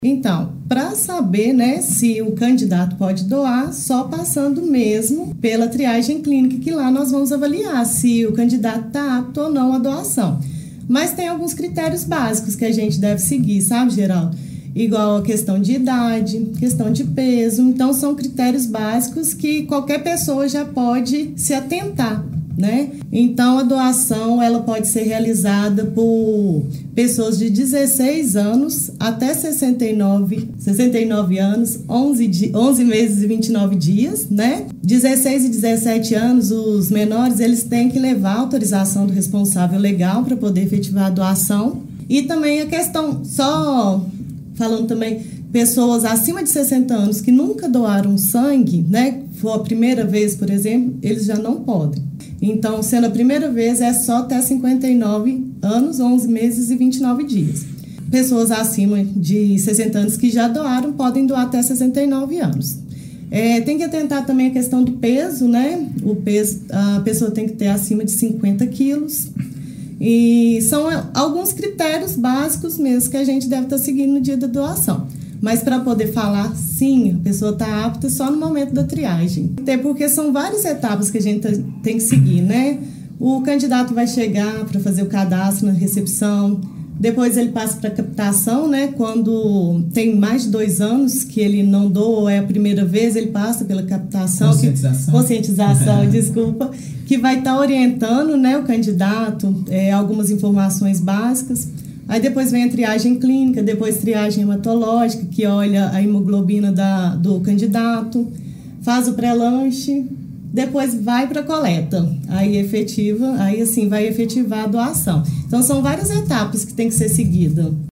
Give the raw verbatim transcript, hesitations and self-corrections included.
Então, para saber, né, se o candidato pode doar, só passando mesmo pela triagem clínica, que lá nós vamos avaliar se o candidato está apto ou não à doação. Mas tem alguns critérios básicos que a gente deve seguir, sabe, Geraldo? Igual a questão de idade, questão de peso. Então, são critérios básicos que qualquer pessoa já pode se atentar, né? Então, a doação ela pode ser realizada por pessoas de dezesseis anos até sessenta e nove, sessenta e nove anos, onze, di- onze meses e vinte e nove dias, né? dezesseis e dezessete anos, os menores, eles têm que levar a autorização do responsável legal para poder efetivar a doação. E também a questão, só falando também, pessoas acima de sessenta anos que nunca doaram sangue, né? For a primeira vez, por exemplo, eles já não podem. Então, sendo a primeira vez, é só até cinquenta e nove anos, onze meses e vinte e nove dias. Pessoas acima de sessenta anos que já doaram podem doar até sessenta e nove anos. É, tem que atentar também a questão do peso, né? O peso, a pessoa tem que ter acima de cinquenta quilos. E são alguns critérios básicos mesmo que a gente deve estar seguindo no dia da doação. Mas para poder falar, sim, a pessoa está apta só no momento da triagem. Até porque são várias etapas que a gente tem que seguir, né? O candidato vai chegar para fazer o cadastro na recepção, depois ele passa para a captação, né? Quando tem mais de dois anos que ele não doa, é a primeira vez, ele passa pela captação. Conscientização. Que, conscientização, desculpa. Que vai estar orientando, né, o candidato, é, algumas informações básicas. Aí depois vem a triagem clínica, depois triagem hematológica, que olha a hemoglobina da, do candidato, faz o pré-lanche, depois vai para a coleta, aí efetiva, aí assim vai efetivar a doação. Então são várias etapas que tem que ser seguida.